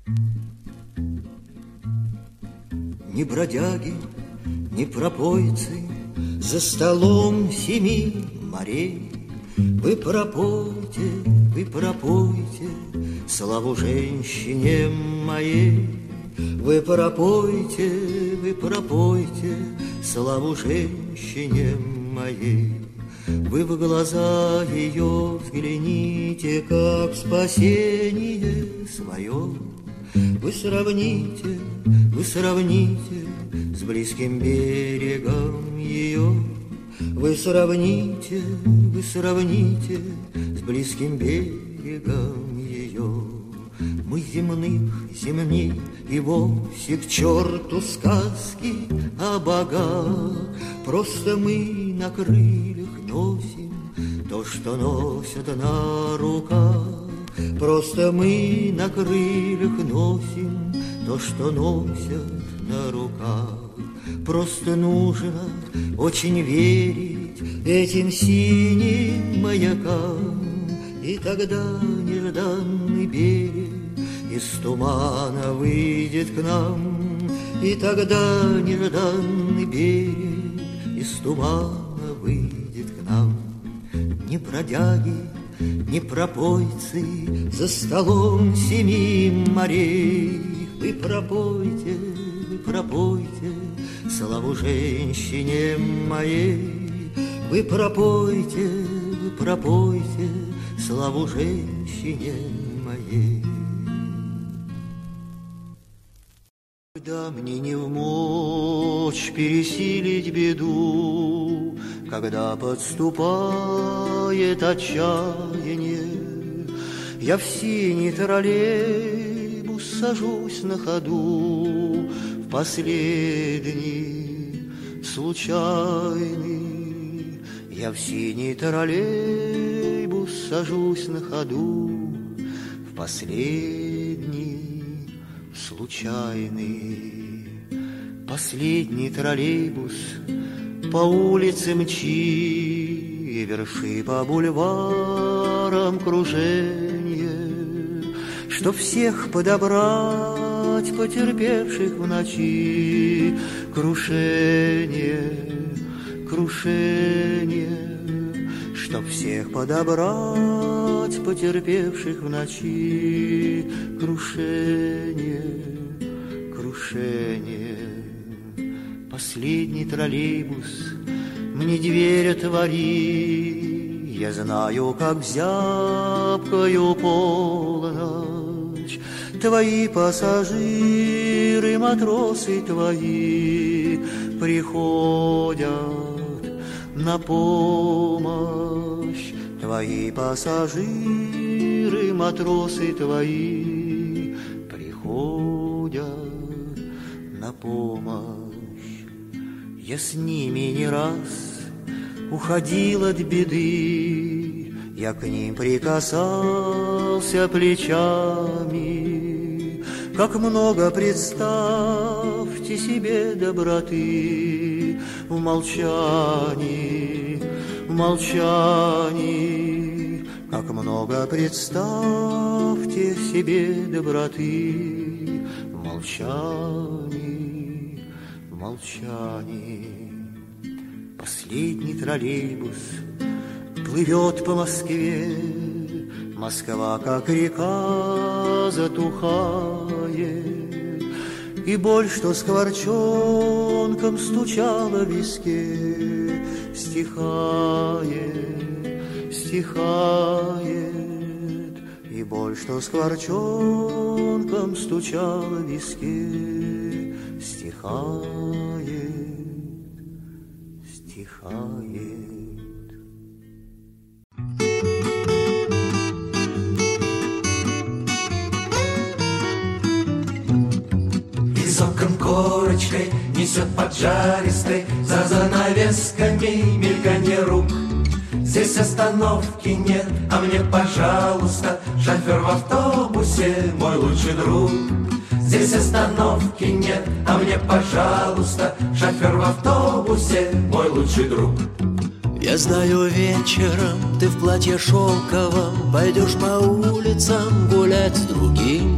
Ни бродяги, ни пропойцы за столом семи морей. Вы пропойте, славу женщине моей. Вы пропойте, славу женщине моей. Вы в глаза ее взгляните, как спасение свое. Вы сравните с близким берегом ее. Вы сравните с близким берегом ее. Мы земней и вовсе к черту сказки о богах. Просто мы на крыльях носим то, что носят на руках. Просто мы на крыльях носим то, что носят на руках. Просто нужно очень верить этим синим маякам, и тогда нежданный берег из тумана выйдет к нам. И тогда нежданный берег из тумана выйдет к нам. Ни бродяги, ни пропойцы за столом семи морей. Вы пропойте, славу женщине моей. Вы пропойте, славу женщине моей. Когда мне не вмочь пересилить беду, когда подступает отчаяние, я в синий троллейбус сажусь на ходу, в последний случайный. Я в синий троллейбус сажусь на ходу, в последний случайный. Последний троллейбус по улице мчи, верши по бульварам круженье, чтоб всех подобрать, потерпевших в ночи крушение, чтоб всех подобрать, потерпевших в ночи крушение. Последний троллейбус мне дверь отвори, я знаю, как в зябкую полночь твои пассажиры, матросы твои приходят на помощь. Твои пассажиры, матросы твои приходят на помощь. Я с ними не раз уходил от беды, я к ним прикасался плечами. Как много, представьте себе, доброты в молчании, как много, представьте себе, доброты в молчании. Последний троллейбус плывет по Москве, Москва, как река, затухает, и боль, что скворчонком стучала в виске, стихает, и боль, что скворчонком стучала в виске, стихает. Из окон корочкой несет поджаристой, за занавесками мельканье рук. Здесь остановки нет, а мне, пожалуйста, шофер в автобусе, мой лучший друг. Здесь остановки нет, а мне, пожалуйста, шофер в автобусе, мой лучший друг. Я знаю, вечером ты в платье шелковом пойдешь по улицам гулять с другим,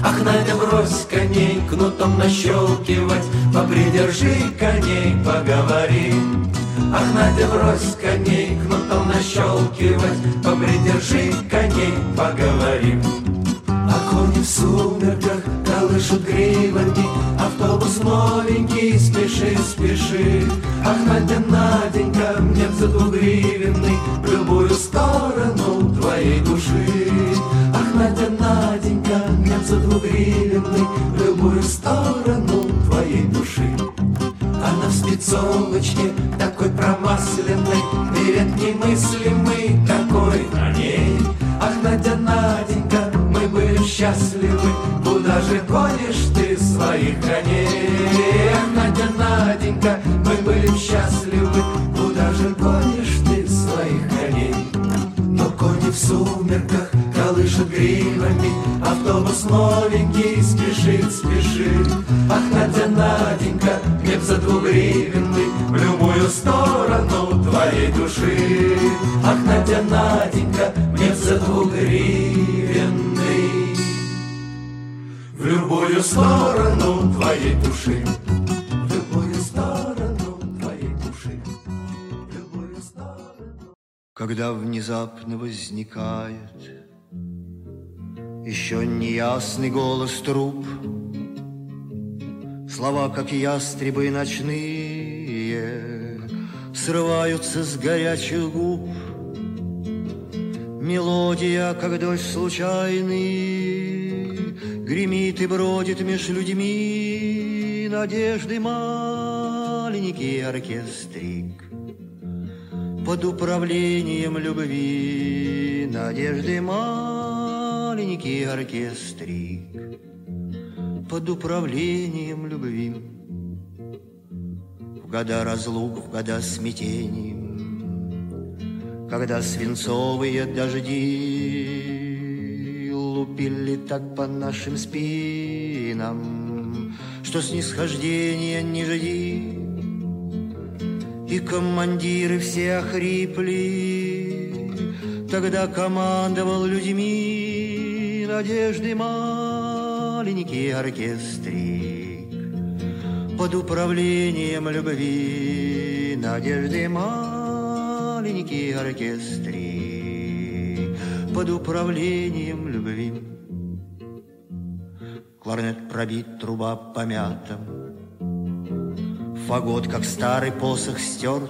Ах, Надя, брось коней, кнутом нащелкивать, попридержи коней, поговорим. Ах, Надя, брось коней, кнутом нащелкивать, попридержи коней, поговорим. А кони в сумерках колышут гривами, автобус новенький, спеши, спеши. Ах, Надя, Наденька, мне б за 2-гривенный в любую сторону твоей души. Ах, Надя, Наденька, мне б за 2-гривенный в любую сторону твоей души. Она в спецовочке такой промасленной, берет немыслимый такой на ней. Ах, Надя, Наденька, мы были счастливы, куда же гонишь ты своих коней? Ах, Надя, Наденька, мы были счастливы, куда же гонишь ты своих коней? Но кони в сумерках колышут гривами, автобус новенький спешит, спешит. Ах, Надя, Наденька, мне б за 2-гривенный в любую сторону твоей души. Ах, Надя, Наденька, мне б за 2-гривенный в любую сторону твоей души. В любую сторону твоей души. В любую сторону. Когда внезапно возникает еще неясный голос труб, слова, как ястребы ночные, срываются с горячих губ. Мелодия, как дождь случайный, гремит и бродит меж людьми. Надежды маленький оркестрик под управлением любви. Надежды маленький оркестрик под управлением любви. В года разлук, в года смятений, когда свинцовые дожди лупили так по нашим спинам, что снисхождения не жди. И командиры все охрипли, тогда командовал людьми надежды маленький оркестрик под управлением любви. Надежды маленький оркестрик под управлением любви. Кларнет пробит, труба помята, фагот, как старый посох, стерт.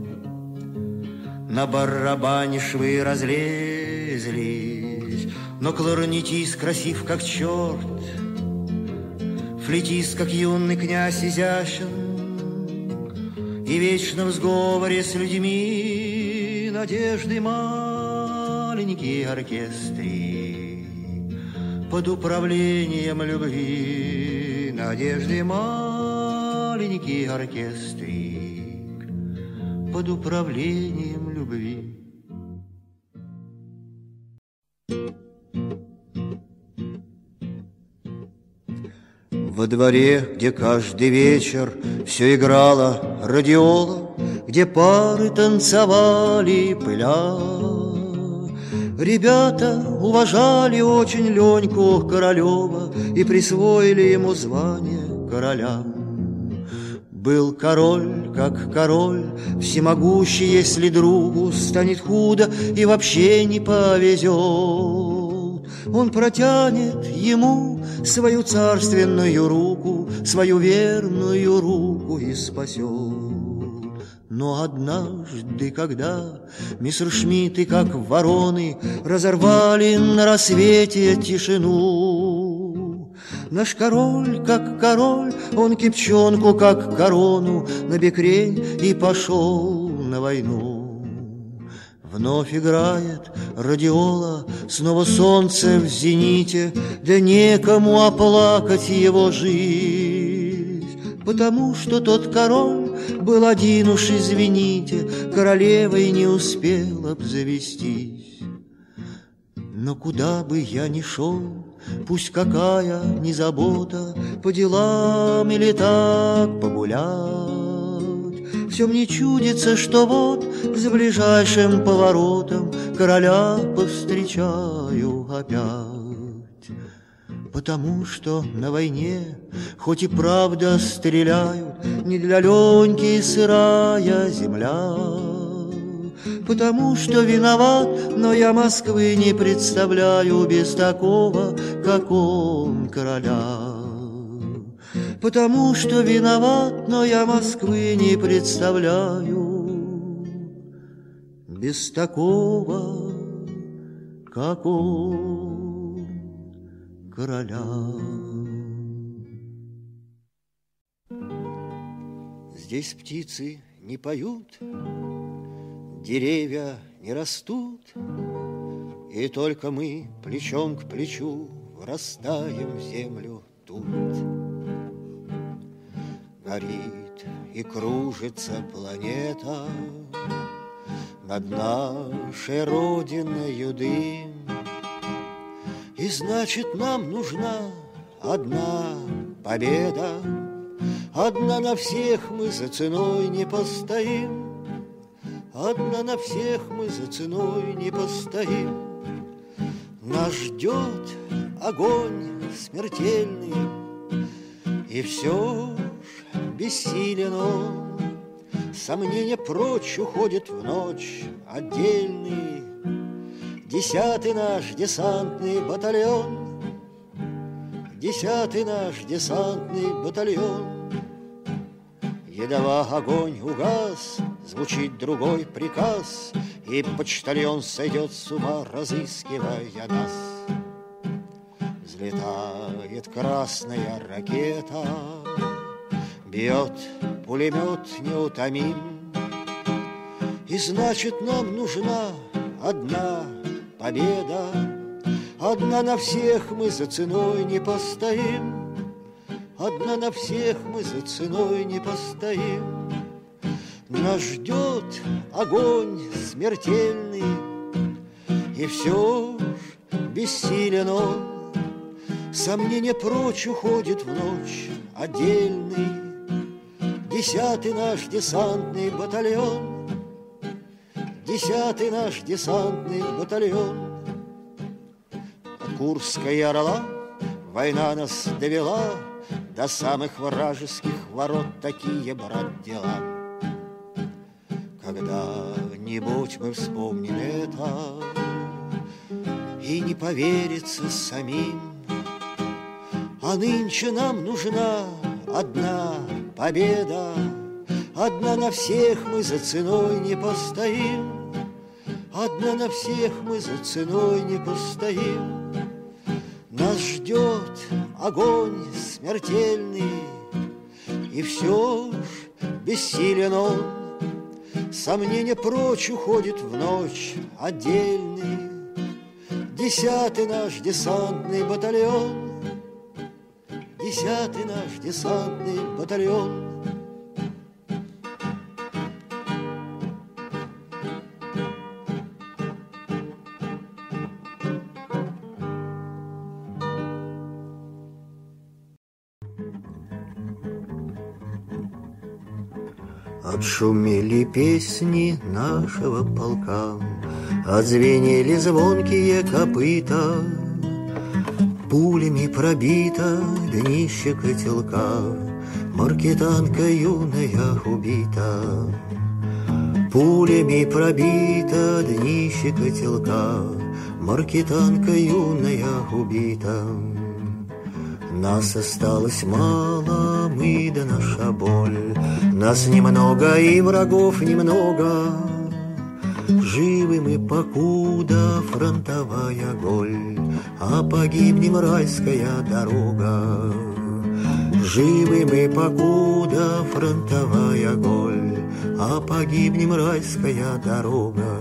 На барабане швы разлезлись, но кларнетист красив, как черт. Флейтист, как юный князь, изящен и вечно в сговоре с людьми. Надежды маленький оркестрик под управлением любви. Надежды маленький оркестрик под управлением любви. Во дворе, где каждый вечер все играла радиола, где пары танцевали, пыля, ребята уважали очень Леньку Королева и присвоили ему звание короля. Был король, как король, всемогущий, если другу станет худо и вообще не повезет. Он протянет ему свою царственную руку, свою верную руку и спасет. Но однажды, когда мессершмитты, как вороны, разорвали на рассвете тишину, наш король, как король, он кипчонку, как корону, на бекрень и пошел на войну. Вновь играет радиола, снова солнце в зените, да некому оплакать его жизнь, потому что тот король был один уж, извините, королевой не успел обзавестись. Но куда бы я ни шел, пусть какая ни забота, по делам или так погулять, все мне чудится, что вот за ближайшим поворотом короля повстречаю опять. Потому что на войне, хоть и правда стреляют, не для Леньки сырая земля. Потому что виноват, но я Москвы не представляю без такого, как он, короля. Потому что виноват, но я Москвы не представляю без такого, как он, короля. Здесь птицы не поют, деревья не растут, и только мы плечом к плечу врастаем в землю тут. Горит и кружится планета над нашей родиною дым, и значит нам нужна одна победа. Одна на всех мы за ценой не постоим, одна на всех мы за ценой не постоим. Нас ждет огонь смертельный, и все ж бессилен он. Сомнения прочь уходят в ночь отдельный 10-й наш десантный батальон, 10-й наш десантный батальон. Едва огонь угас, звучит другой приказ, и почтальон сойдет с ума, разыскивая нас. Взлетает красная ракета, бьет пулемет неутомим, и значит нам нужна одна победа. Одна на всех мы за ценой не постоим, одна на всех мы за ценой не постоим. Нас ждет огонь смертельный, и все ж бессилен он. Сомнения прочь уходит в ночь отдельный 10-й наш десантный батальон, 10-й наш десантный батальон. Курская Орла война нас довела до самых вражеских ворот, такие, брат, дела. Когда-нибудь мы вспомним это, и не поверится самим. А нынче нам нужна одна победа, одна на всех мы за ценой не постоим, одна на всех мы за ценой не постоим. Нас ждет огонь смертельный, и все ж бессилен он. Сомнения прочь уходит в ночь отдельный 10-й наш десантный батальон, 10-й наш десантный батальон. Отшумели песни нашего полка, отзвенели звонкие копыта, пулями пробито днище котелка, маркетанка юная убита. Пулями пробито днище котелка, маркетанка юная убита. Нас осталось мало, мы да наша боль, нас немного и врагов немного. Живы мы, покуда фронтовая голь, а погибнем райская дорога. Живы мы, покуда фронтовая голь, а погибнем райская дорога.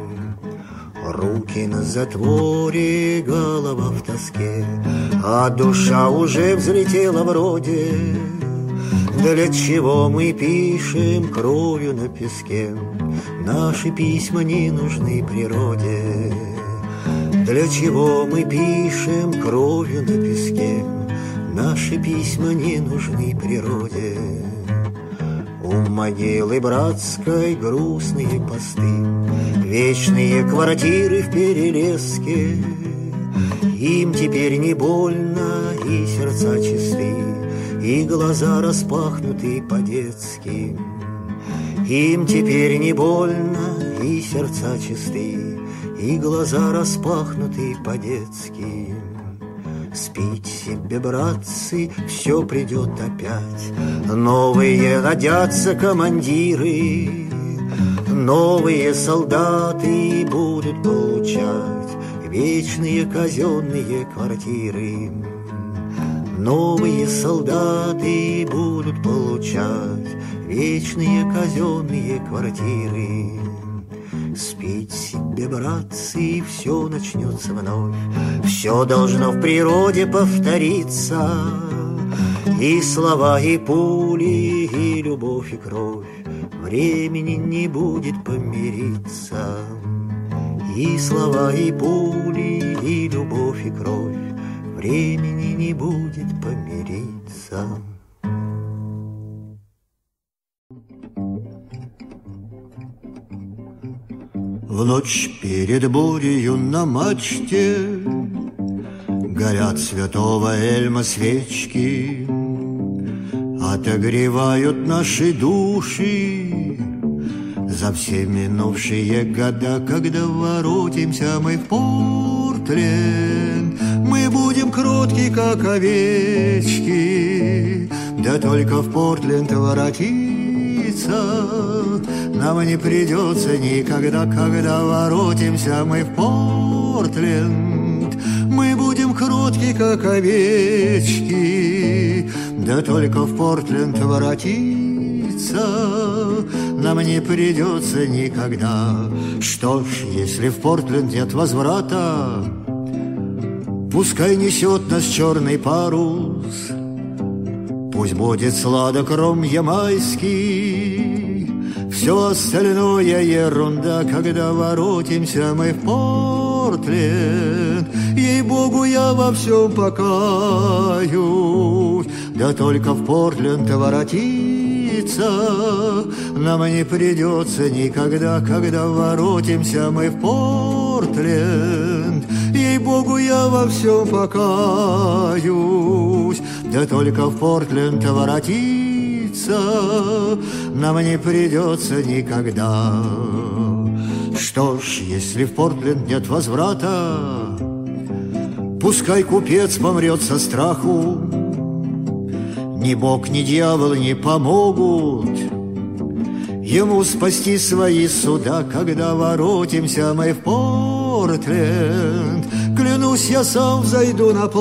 Руки на затворе, голова в тоске, а душа уже взлетела вроде. Для чего мы пишем кровью на песке? Наши письма не нужны природе. Для чего мы пишем кровью на песке? Наши письма не нужны природе. У могилы братской грустные посты, вечные квартиры в Перелеске. Им теперь не больно, и сердца чисты, и глаза распахнуты по-детски. Им теперь не больно, и сердца чисты, и глаза распахнуты по-детски. Спите себе, братцы, все придет опять. Новые родятся командиры, новые солдаты будут получать вечные казенные квартиры. Новые солдаты будут получать вечные казенные квартиры. Спите себе, братцы, и все начнется вновь. Все должно в природе повториться, и слова, и пули, и любовь, и кровь. Времени не будет помириться. И слова, и пули, и любовь, и кровь. Времени не будет помириться. В ночь перед бурею на мачте горят святого Эльма свечки, отогревают наши души за все минувшие года. Когда воротимся мы в Портленд, мы будем кротки, как овечки. Да только в Портленд воротиться нам не придется никогда. Когда воротимся мы в Портленд, мы будем кротки, как овечки. Да только в Портленд воротиться нам не придется никогда. Что ж, если в Портленд нет возврата, пускай несет нас черный парус, пусть будет сладок ром ямайский, все остальное ерунда. Когда воротимся мы в Портленд, ей-богу, я во всем покаюсь. Да только в Портленд воротиться нам не придется никогда. Когда воротимся мы в Портленд, ей-богу, я во всем покаюсь. Да только в Портленд воротиться нам не придется никогда. Что ж, если в Портленд нет возврата, пускай купец помрет со страху. Ни бог, ни дьявол не помогут ему спасти свои суда. Когда воротимся мы в Портленд, клянусь, я сам взойду на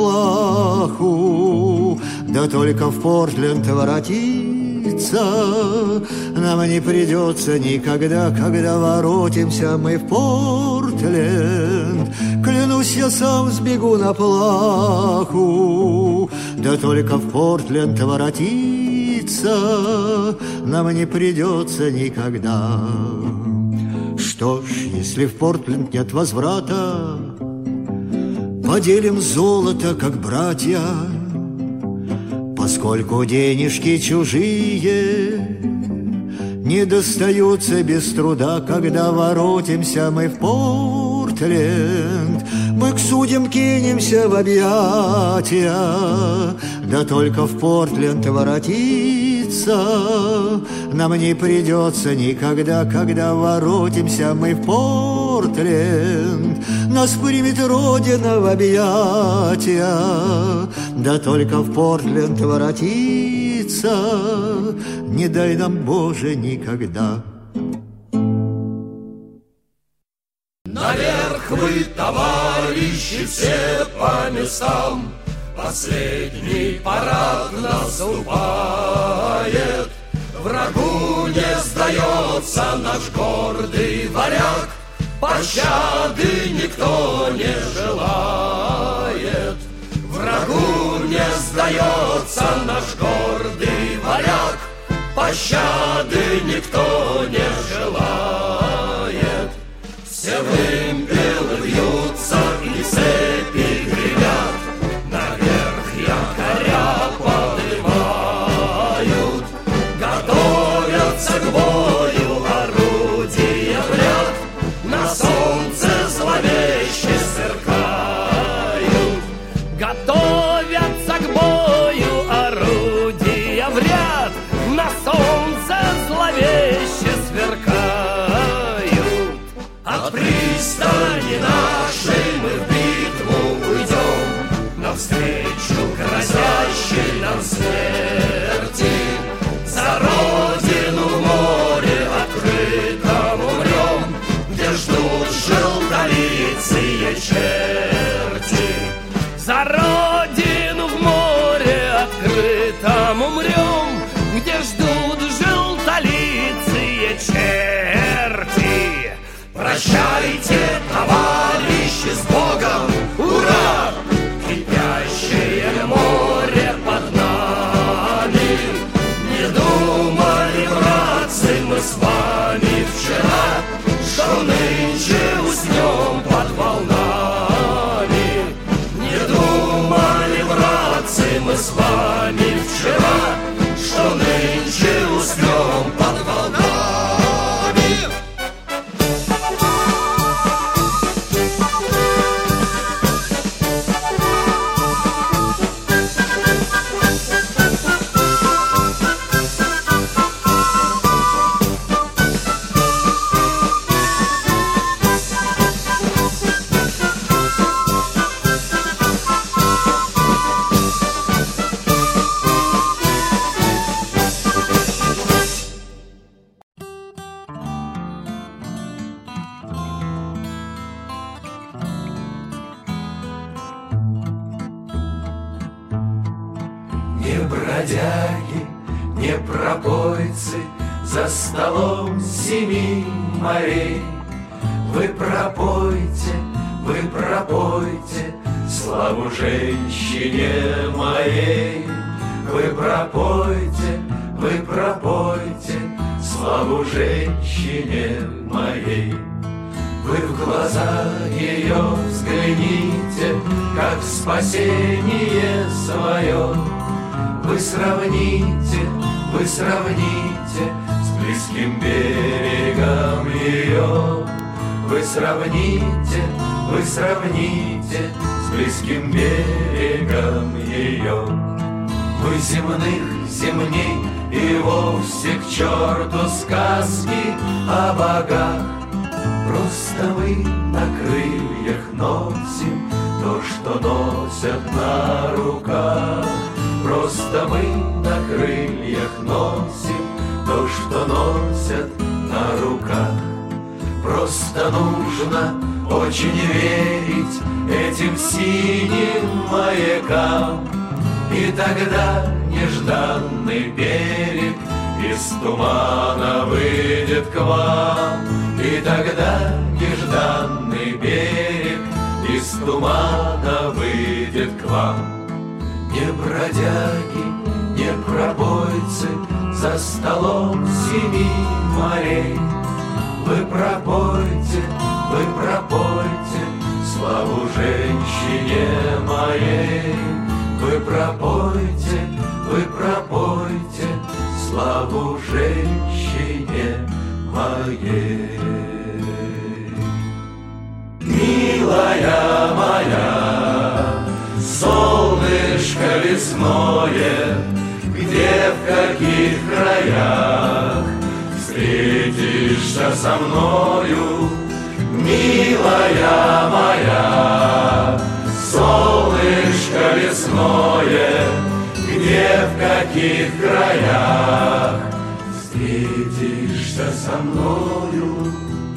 плаху. Да только в Портленд воротиться нам не придется никогда. Когда воротимся мы в Портленд, клянусь, я сам сбегу на плаху. Да только в Портленд воротиться нам не придется никогда. Что ж, если в Портленд нет возврата, поделим золото, как братья, поскольку денежки чужие не достаются без труда. Когда воротимся мы в Портленд, мы к судьям кинемся в объятия. Да только в Портленд воротиться нам не придется никогда. Когда воротимся мы в Портленд, нас примет Родина в объятия. Да только в Портленд воротиться не дай нам, Боже, никогда. Наверх вы, товарищи, все по местам, последний парад наступает. Врагу не сдается наш гордый варяг, пощады никто не желает. Врагу не сдается наш гордый варяг, пощады никто не желает. Все вымпелы вьются и цепи гремят, наверх якоря поднимают. Готовятся к бою орудия в ряд, на солнце зловеще сверкают. же там умрем, где ждут желтолицые черти. Прощайте, товарищи, с Богом! Ура! Кипящее море под нами. Не думали, братцы, мы с вами вчера, что нынче уснем под волнами. Не думали, братцы, мы с вами вчера, что нынче уснем под волнами. Не бродяги, не пропойцы за столом семи морей. Вы пропойте славу женщине моей. Вы пропойте славу женщине моей. Вы в глаза ее взгляните, как в спасение свое. Вы сравните с близким берегом ее. Вы сравните с близким берегом ее. Вы земней и вовсе к черту сказки о богах. Просто мы на крыльях носим то, что носят на руках. Просто мы на крыльях носим то, что носят на руках. Просто нужно очень верить этим синим маякам, и тогда нежданный берег из тумана выйдет к вам. И тогда нежданный берег из тумана выйдет к вам. Не бродяги, не пропойцы за столом семи морей. Вы пропойте славу женщине моей. Вы пропойте славу женщине моей. Милая моя, солнышко лесное, где, в каких краях встретишься со мною? Милая моя, солнышко лесное, где, в каких краях встретишься со мною?